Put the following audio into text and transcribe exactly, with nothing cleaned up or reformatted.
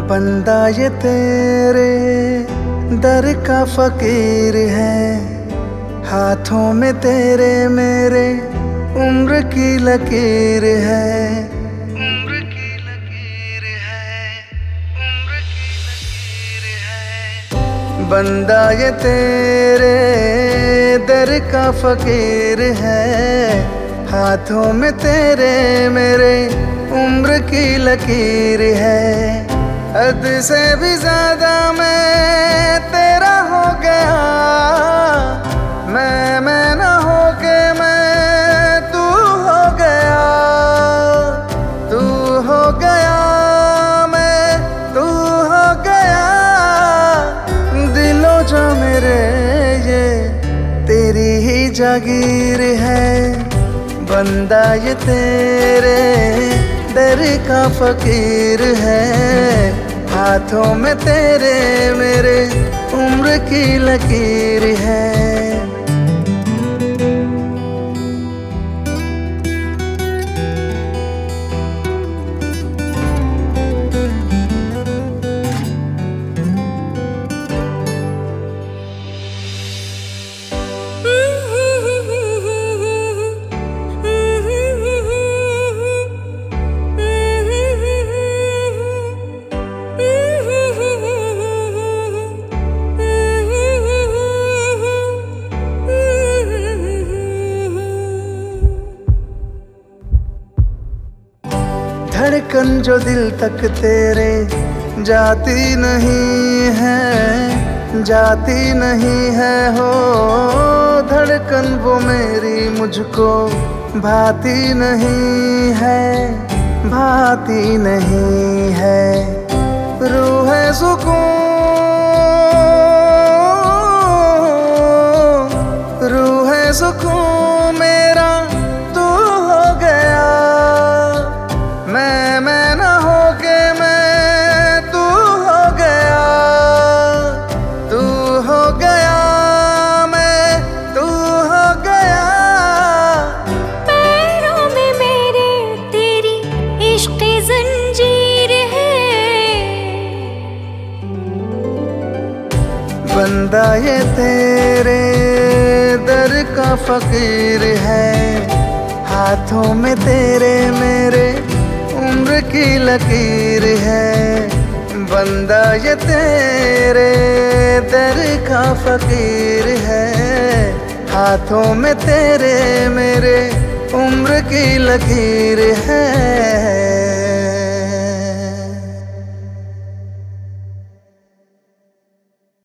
बंदा ये तेरे दर का फकीर है, हाथों में तेरे मेरे उम्र की लकीर है। उम्र की लकीर है, उम्र की लकीर है। बंदा ये तेरे दर का फकीर है, हाथों में तेरे मेरे उम्र की लकीर है। हद से भी ज्यादा मैं तेरा हो गया, मैं मैं ना हो के मैं तू हो गया, तू हो गया मैं तू हो गया। दिलो जा मेरे ये तेरी ही जागीर है, बंदा ये तेरे दर का फकीर है, हाथों में तेरे मेरे उम्र की लकीर है। धड़कन जो दिल तक तेरे जाती नहीं है, जाती नहीं है हो। धड़कन वो मेरी मुझको भाती नहीं है, भाती नहीं है। रूह है सुकून, रूह है सुकून मेरा तू हो गया, मैं मैं ना हो के मैं तू हो गया, तू हो गया मैं तू हो गया। पैरों में मेरे तेरी इश्क़ ज़ंजीर है, बंदा ये तेरे दर का फकीर है, हाथों में तेरे मेरे उम्र की लकीर है। बंदा ये तेरे दर का फकीर है, हाथों में तेरे मेरे उम्र की लकीर है।